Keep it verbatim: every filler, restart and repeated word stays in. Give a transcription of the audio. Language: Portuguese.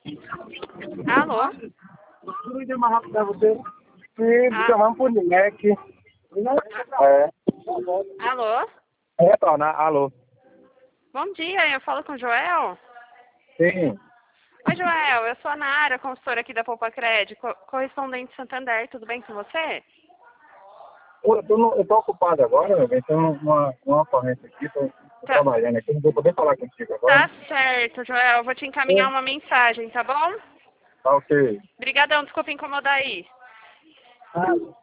Alô? Tudo de mais rápido pra você. E Ah. chamamos por moleque. É. Alô? Retornar, alô. Bom dia, eu falo com o Joel. Sim. Oi, Joel, eu sou a Nara, consultora aqui da Poupa Crédito, co- correspondente Santander, tudo bem com você? Pô, Eu tô, no- eu tô ocupado agora, meu bem. Tem uma, uma ocorrência aqui, tô, tô Tá, trabalhando aqui. Não vou poder falar contigo agora. tá certo, Joel, eu vou te encaminhar É. uma mensagem, tá bom? Tá ok. Obrigadão, desculpa incomodar aí. Ah.